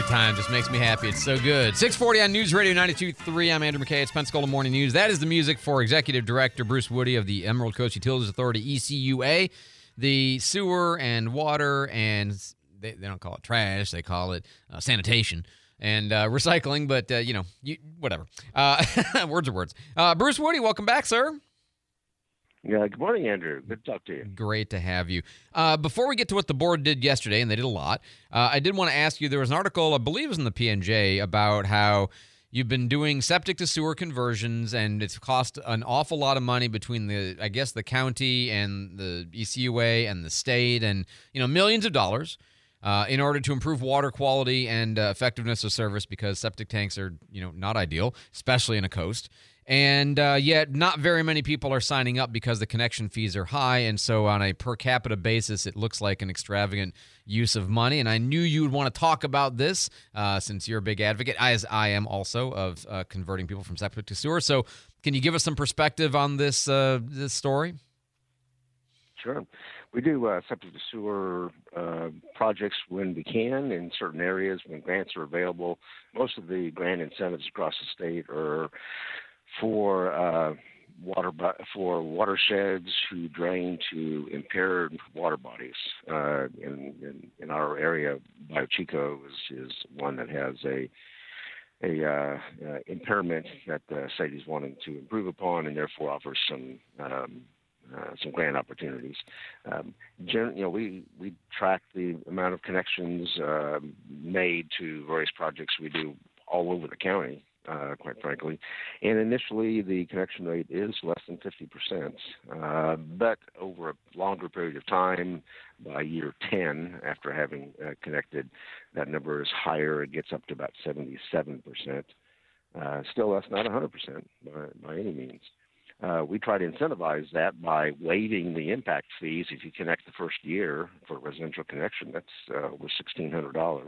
every time. Just makes me happy. It's so good. 640 on News Radio 92.3. I'm Andrew McKay. It's Pensacola Morning News. That is the music for Executive Director Bruce Woody of the Emerald Coast Utilities Authority, ECUA. The sewer and water and they don't call it trash. They call it sanitation and recycling, but, whatever. Words are words. Bruce Woody, welcome back, sir. Yeah, good morning, Andrew. Good to talk to you. Great to have you. Before we get to what the board did yesterday, and they did a lot, I did want to ask you, there was an article, I believe it was in the PNJ, about how you've been doing septic to sewer conversions, and it's cost an awful lot of money between the county and the ECUA and the state, and, millions of dollars in order to improve water quality and effectiveness of service, because septic tanks are, not ideal, especially in a coast. And yet not very many people are signing up because the connection fees are high. And so on a per capita basis, it looks like an extravagant use of money. And I knew you would want to talk about this since you're a big advocate, as I am also, of converting people from septic to sewer. So can you give us some perspective on this story? Sure. We do septic to sewer projects when we can in certain areas, when grants are available. Most of the grant incentives across the state are for watersheds who drain to impaired water bodies. In our area, BioChico is one that has a impairment that the state is wanting to improve upon, and therefore offers some grant opportunities. We track the amount of connections made to various projects we do all over the county. Quite frankly. And initially, the connection rate is less than 50%. But over a longer period of time, by year 10, after having connected, that number is higher. It gets up to about 77%. Still, that's not 100% by any means. We try to incentivize that by waiving the impact fees. If you connect the first year for a residential connection, that's over $1,600.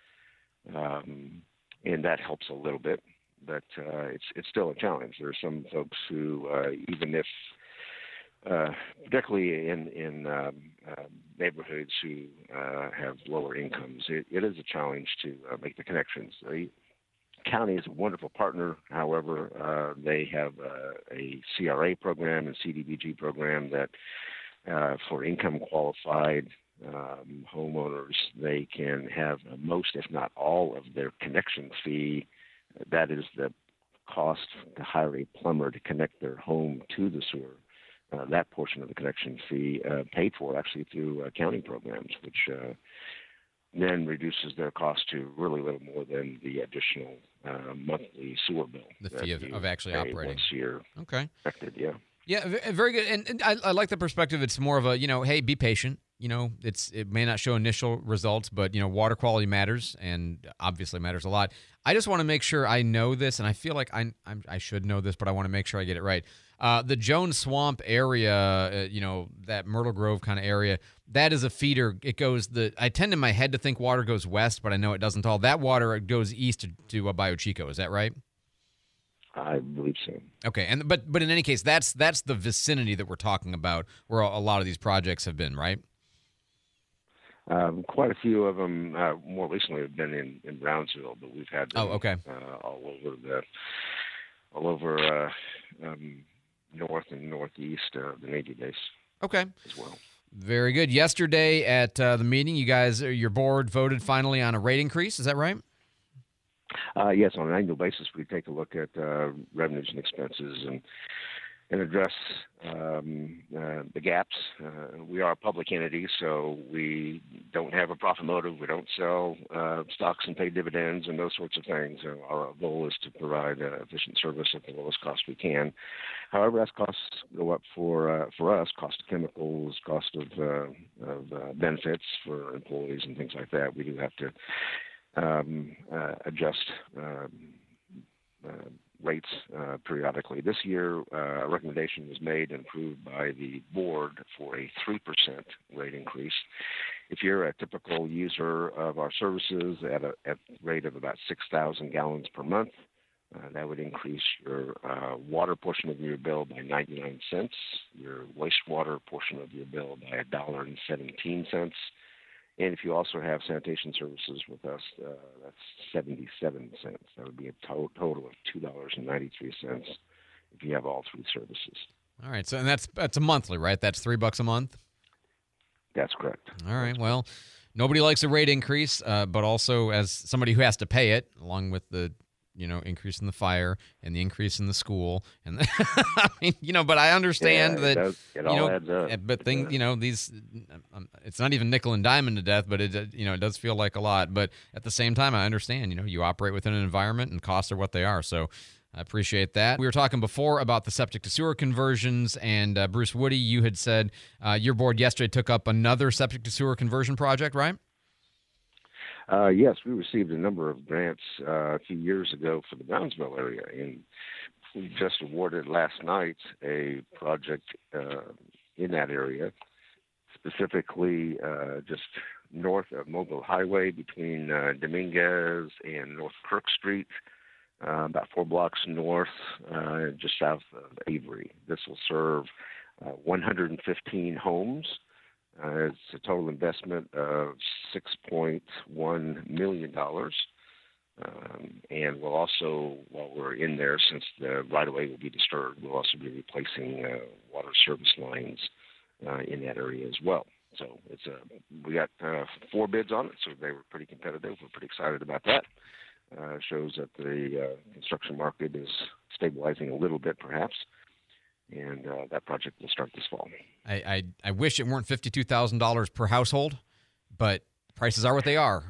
And that helps a little bit. But it's still a challenge. There are some folks who, even if, particularly in neighborhoods who have lower incomes, it is a challenge to make the connections. The county is a wonderful partner. However, they have a CRA program and CDBG program that for income qualified homeowners, they can have most, if not all, of their connection fee. That is the cost to hire a plumber to connect their home to the sewer. That portion of the connection fee paid for actually through county programs, which then reduces their cost to really little more than the additional monthly sewer bill. The fee of actually operating. Once you're okay. Affected, yeah. Yeah, very good. And I like the perspective. It's more of a, hey, be patient. It may not show initial results, but, water quality matters and obviously matters a lot. I just want to make sure I know this, and I feel like I should know this, but I want to make sure I get it right. The Jones Swamp area, that Myrtle Grove kind of area, that is a feeder. It goes I tend in my head to think water goes west, but I know it doesn't all. That water goes east to BioChico. Is that right? I believe so. Okay, but in any case, that's the vicinity that we're talking about, where a lot of these projects have been, right? Quite a few of them more recently have been in Brownsville, but we've had them, all over north and northeast the Navy base. Okay, as well. Very good. Yesterday at the meeting, your board voted finally on a rate increase. Is that right? Yes, on an annual basis, we take a look at revenues and expenses and address the gaps. We are a public entity, so we don't have a profit motive. We don't sell stocks and pay dividends and those sorts of things. Our goal is to provide efficient service at the lowest cost we can. However, as costs go up for us, cost of chemicals, cost of benefits for employees and things like that, we do have to adjust rates periodically. This year, a recommendation was made and approved by the board for a 3% rate increase. If you're a typical user of our services at a rate of about 6,000 gallons per month, that would increase your water portion of your bill by 99 cents, your wastewater portion of your bill by $1.17, And if you also have sanitation services with us, that's 77 cents. That would be a total of $2.93 if you have all three services. All right. So, and that's a monthly, right? That's $3 a month? That's correct. All right. Well, nobody likes a rate increase, but also as somebody who has to pay it, along with the increase in the fire and the increase in the school, and I mean, but I understand that it all adds up. But things, these, it's not even nickel and diamond to death, but it does feel like a lot. But at the same time, I understand, you operate within an environment and costs are what they are. So I appreciate that. We were talking before about the septic to sewer conversions, and Bruce Woody, you had said your board yesterday took up another septic to sewer conversion project, right? Yes, we received a number of grants a few years ago for the Brownsville area, and we just awarded last night a project in that area, specifically just north of Mobile Highway between Dominguez and North Kirk Street, about 4 blocks north, just south of Avery. This will serve 115 homes. It's a total investment of $6.1 million. And we'll also, while we're in there, since the right-of-way will be disturbed, we'll also be replacing water service lines in that area as well. So we got 4 bids on it, so they were pretty competitive. We're pretty excited about that. Shows that the construction market is stabilizing a little bit, perhaps. And that project will start this fall. I wish it weren't $52,000 per household, but prices are what they are.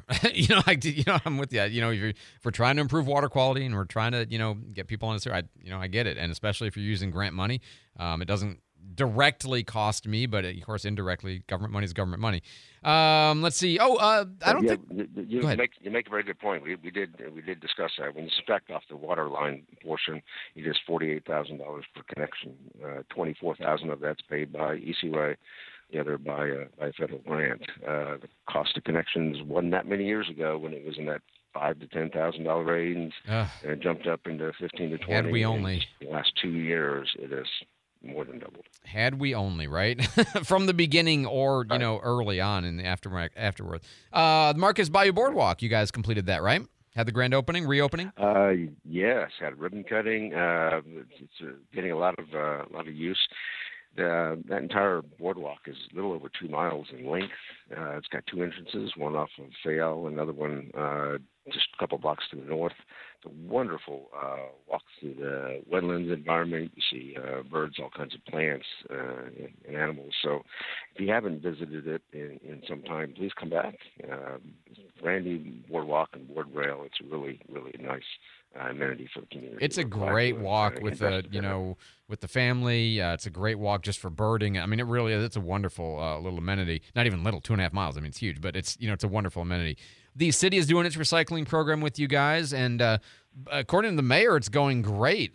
I'm with you. If we're trying to improve water quality and we're trying to, get people on the sewer, I get it. And especially if you're using grant money, it doesn't directly cost me, but of course indirectly, government money is government money. Let's see. I don't think. You make a very good point. We did discuss that. When you subtract off the water line portion, it is $48,000 per connection. $24,000 of that's paid by ECWA, the other by a federal grant. The cost of connections wasn't that many years ago when it was in that $5,000 to $10,000 range, and it jumped up into 15 to 20. Had we only. In the last 2 years, it is more than doubled. Had we only, right? From the beginning or, early on in the afterward. Marcus Bayou Boardwalk, you guys completed that, right? Had the grand opening, reopening? Yes, had ribbon cutting. It's getting a lot of use. That entire boardwalk is a little over 2 miles in length. It's got 2 entrances, one off of Fayette, another one just a couple blocks to the north. It's a wonderful walk through the wetlands environment. You see birds, all kinds of plants and animals. So if you haven't visited it in some time, please come back. Brand new boardwalk and board rail. It's a really, really nice amenity for the community. It's a great walk with with the family. It's a great walk just for birding. I mean, it really is. It's a wonderful little amenity. Not even little, 2.5 miles. I mean, it's huge, but it's it's a wonderful amenity. The city is doing its recycling program with you guys, and according to the mayor, it's going great.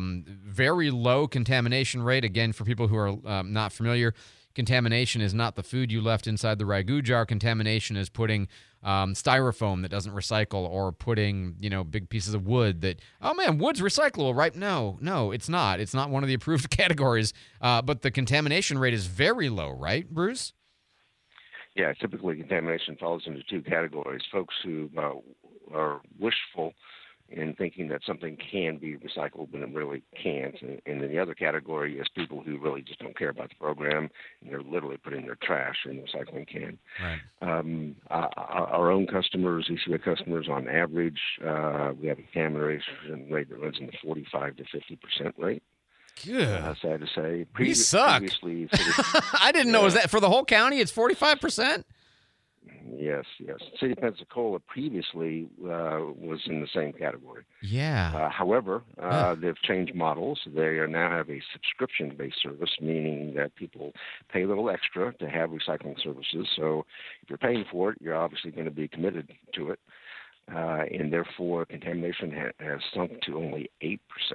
Very low contamination rate. Again, for people who are not familiar, contamination is not the food you left inside the ragu jar. Contamination is putting styrofoam that doesn't recycle, or putting big pieces of wood that, oh man, wood's recyclable, right? No, it's not. It's not one of the approved categories. But the contamination rate is very low, right, Bruce? Yeah, typically contamination falls into 2 categories: folks who are wishful in thinking that something can be recycled when it really can't. And then the other category is people who really just don't care about the program, and they're literally putting their trash in the recycling can. Right. Our own customers, ECWA customers, on average, we have a contamination rate that runs in the 45 to 50% rate. Good. Sad to say. We suck. I didn't know. Is that for the whole county? It's 45%? Yes. City of Pensacola previously was in the same category. Yeah. However, they've changed models. They now have a subscription-based service, meaning that people pay a little extra to have recycling services. So if you're paying for it, you're obviously going to be committed to it. And therefore, contamination has sunk to only 8%.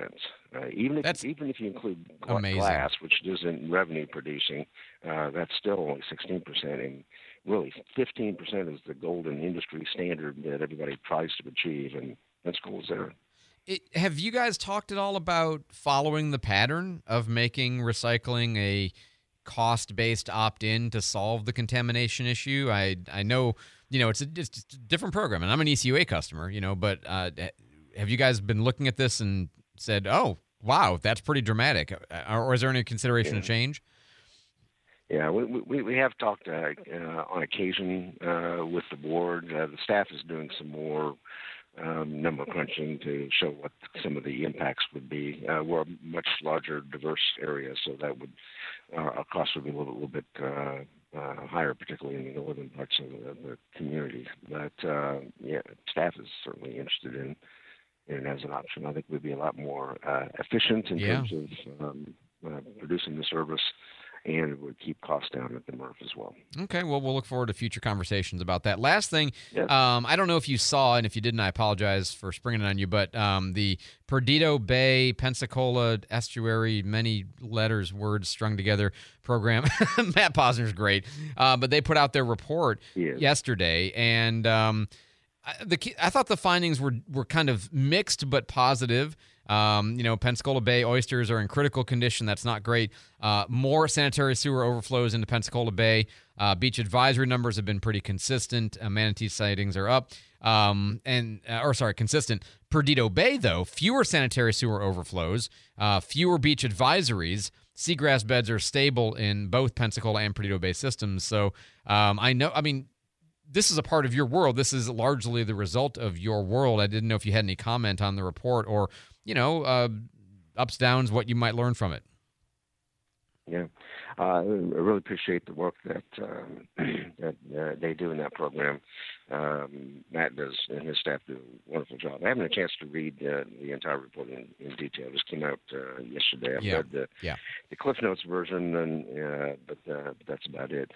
Even if you include glass, which isn't revenue producing, that's still only 16%. And really, 15% is the golden industry standard that everybody tries to achieve, and Pensacola is there. Have you guys talked at all about following the pattern of making recycling cost-based opt-in to solve the contamination issue? I know, it's a different program, and I'm an ECUA customer, but have you guys been looking at this and said, oh, wow, that's pretty dramatic, or is there any consideration to change? Yeah, we have talked on occasion with the board. The staff is doing some more number crunching to show what some of the impacts would be. We're a much larger, diverse area, so that would our costs would be a little bit higher, particularly in the northern parts of the community. But staff is certainly interested in it as an option. I think we'd be a lot more efficient in terms of producing the service, and it would keep costs down at the MRF as well. Okay, well, we'll look forward to future conversations about that. Last thing, Yeah. I don't know if you saw, and if you didn't, I apologize for springing it on you, but the Perdido Bay, Pensacola Estuary, many letters, words strung together program, Matt Posner's great, but they put out their report yesterday, and I thought the findings were kind of mixed but positive. Pensacola Bay oysters are in critical condition. That's not great. More sanitary sewer overflows into Pensacola Bay. Beach advisory numbers have been pretty consistent. Manatee sightings are up. Consistent. Perdido Bay, though, fewer sanitary sewer overflows, fewer beach advisories. Seagrass beds are stable in both Pensacola and Perdido Bay systems. So this is a part of your world. This is largely the result of your world. I didn't know if you had any comment on the report or, ups, downs, what you might learn from it. Yeah, I really appreciate the work that they do in that program. Matt does and his staff do a wonderful job. I haven't had a chance to read the entire report in detail. It just came out yesterday. I've read the Cliff Notes version, but that's about it.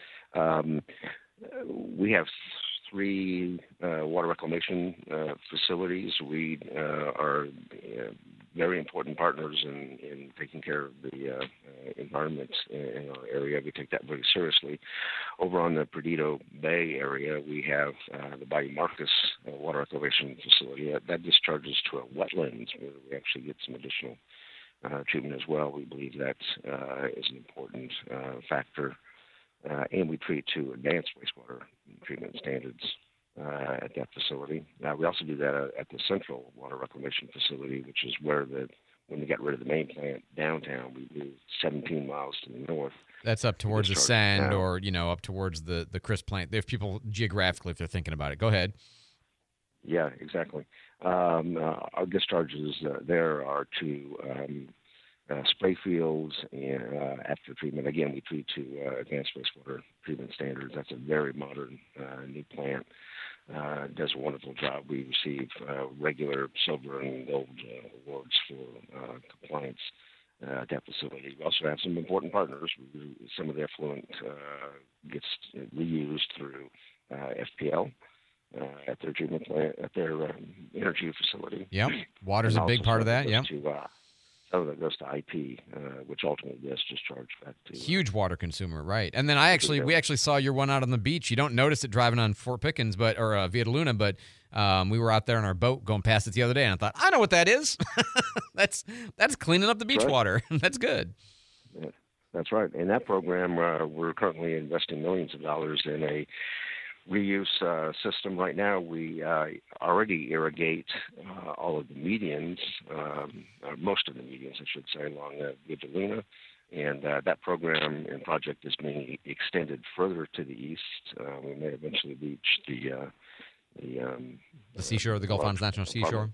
We have 3 water reclamation facilities. We are very important partners in taking care of the environment in our area. We take that very seriously. Over on the Perdido Bay area, we have the Bayou Marcus water reclamation facility. That discharges to a wetlands where we actually get some additional treatment as well. We believe that is an important factor. And we treat to advanced wastewater treatment standards at that facility. We also do that at the Central Water Reclamation Facility, which is where when we got rid of the main plant downtown, we moved 17 miles to the north. That's up towards the Sand or, up towards the Crisp plant. If people geographically, if they're thinking about it. Go ahead. Yeah, exactly. Our discharges there are to spray fields and after treatment. Again, we treat to advanced wastewater treatment standards. That's a very modern new plant. Does a wonderful job. We receive regular silver and gold awards for compliance at that facility. We also have some important partners. Some of the effluent gets reused through FPL. At their treatment plant, at their energy facility. Yep, water's a big part of that. Yep. Some of that goes to IP, which ultimately gets discharged back to huge water consumer, right? And then we actually saw your one out on the beach. You don't notice it driving on Fort Pickens, or Via de Luna, but we were out there on our boat going past it the other day, and I thought, I know what that is. That's cleaning up the beach water. That's good. Yeah, that's right. In that program, we're currently investing millions of dollars in a reuse system. Right now, we already irrigate all of the medians, most of the medians, I should say, along Via de Luna, and that program and project is being extended further to the east. We may eventually reach the seashore, the Gulf Islands National Seashore.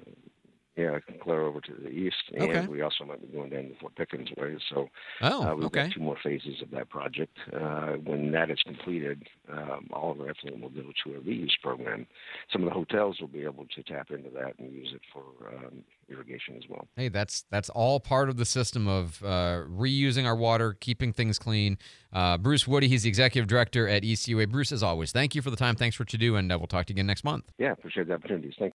Clear over to the east, and we also might be going down the Fort Pickens way. So we've got 2 more phases of that project. When that is completed, all of our effluent will go to a reuse program. Some of the hotels will be able to tap into that and use it for irrigation as well. Hey, that's all part of the system of reusing our water, keeping things clean. Bruce Woody, he's the executive director at ECUA. Bruce, as always, thank you for the time. Thanks for what you do, and we'll talk to you again next month. Yeah, appreciate the opportunities. Thank you.